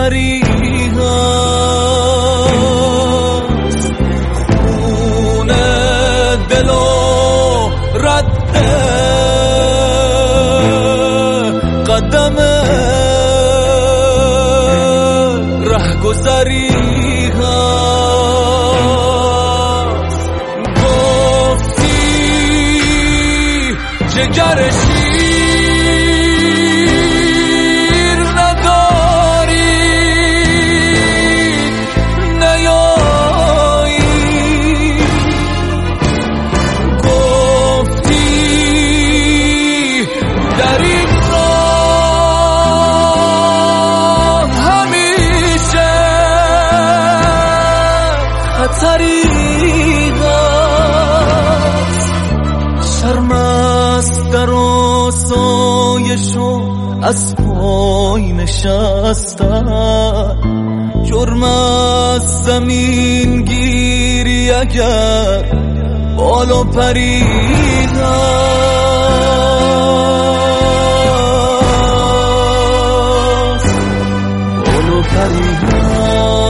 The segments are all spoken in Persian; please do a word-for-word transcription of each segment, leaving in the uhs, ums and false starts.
سری هست، خون دل و رد قدم رهگذری هست. گفتی جگر شیر نداری نیایی، گفتی در این راه همیشه خطری هست. شرم است در آسایش و از پای نشستن، جرم است زمین گیری اگر بالا پری هست، بالا پری هست.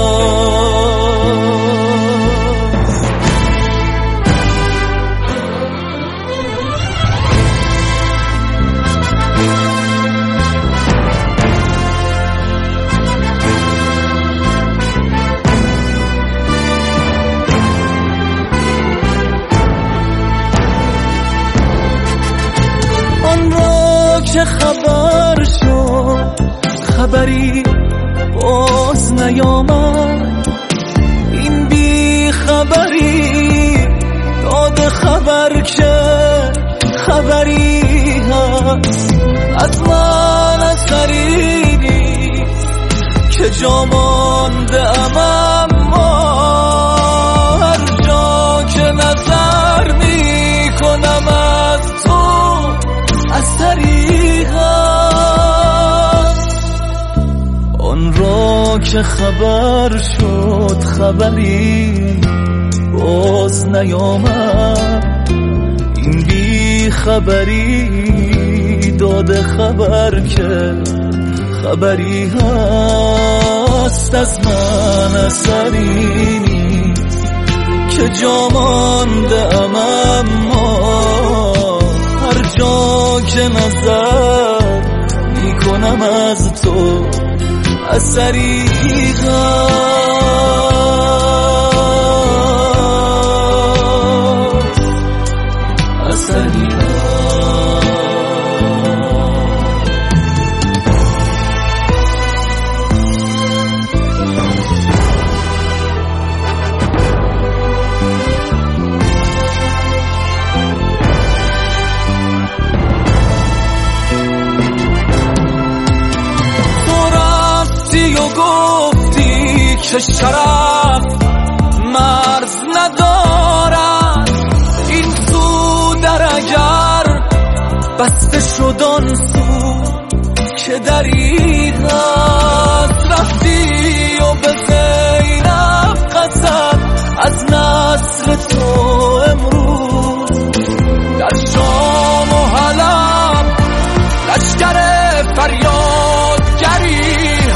که خبر شد خبری باز نیامد، این بی خبری داد خبر که خبری هست. از من اثری نیست که جا مانده ام، اما هر جا که نظر می کنم از تو اثری هست. آن را که خبر شد خبری باز نیامد، این بی خبری داده خبر که خبری هست. از من اثری نیست که جا مانده ام، اما هر جا که نظر میکنم از تو اثری هست، اثری هست. گفتی که شرف مرز ندارد، این سو در اگر بسته شد آن سو که دری هست. رفتی و به زینب قصد از نسل تو امروز در شام و حلب لشکر فریادگری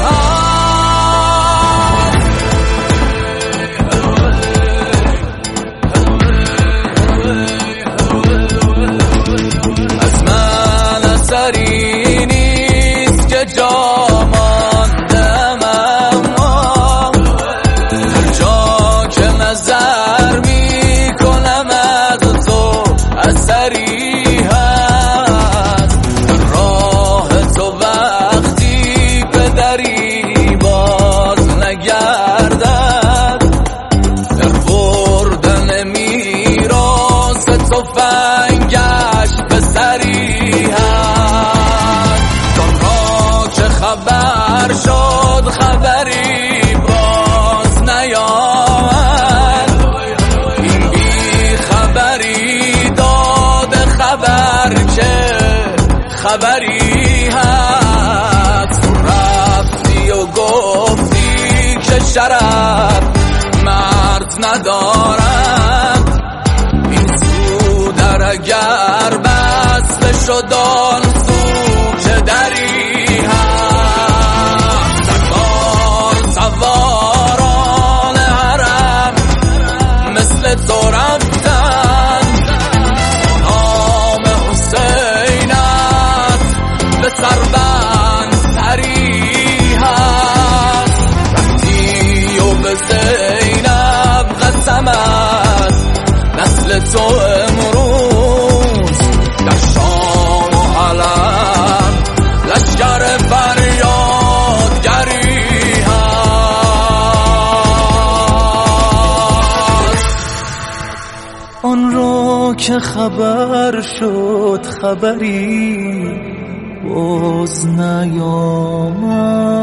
نیست که جا ماندم، اما هر جا که نظر می کنم از تو اثری هست. راه تو وقتی به دری باز نگردد، در بردن میراث تفنگش به سری هست. خبر شد خبری باز نیامد، این بی خبری داد خبر که خبری هست. رفتی و گفتی که شرف مرد ندارد، این سو در اگر بسته شد آن سو که دری هست. تو امروز در شام و علم لشکر فریادگری هست. آن را که خبر شد خبری باز نیامد،